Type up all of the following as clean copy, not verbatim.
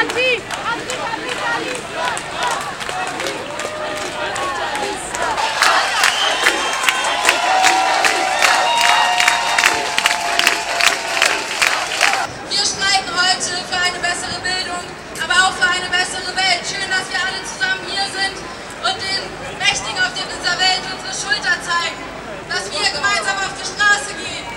Wir streiken heute für eine bessere Bildung, aber auch für eine bessere Welt. Schön, dass wir alle zusammen hier sind und den Mächtigen auf dieser Welt unsere Schulter zeigen, dass wir gemeinsam auf die Straße gehen.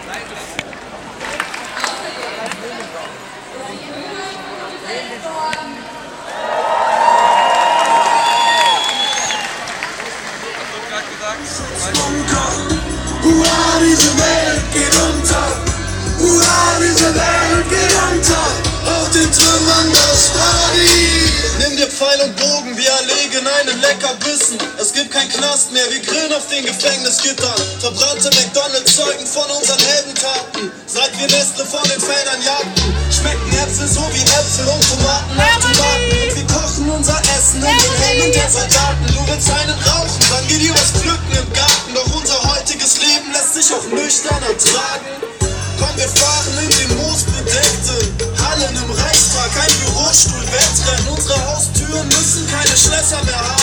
Hurra, diese Welt geht unter! Hurra, diese Welt geht unter! Auf den Trümmern das Paradies! Nimm dir Pfeil und Bogen, wir erlegen einen Leckerbissen. Es gibt kein Knast mehr, wir grillen auf den Gefängnisgittern. Verbrannte McDonalds zeugen von unseren Heldentaten. Seit wir Nestle von den Feldern jagten, schmecken Äpfel so wie Äpfel und Tomaten nach Tomaten. Und wir kochen unser Essen in den Händen der Soldaten. Du willst einen rauchen, dann geh dir was pflücken im Garten. Doch unser heutiges Leben lässt sich auch nüchtern ertragen. Komm, wir fahren in den moosbedeckten Hallen im Reichstag, ein Bürostuhl, Wettrennen. Unsere Haustüren müssen keine Schlösser mehr haben.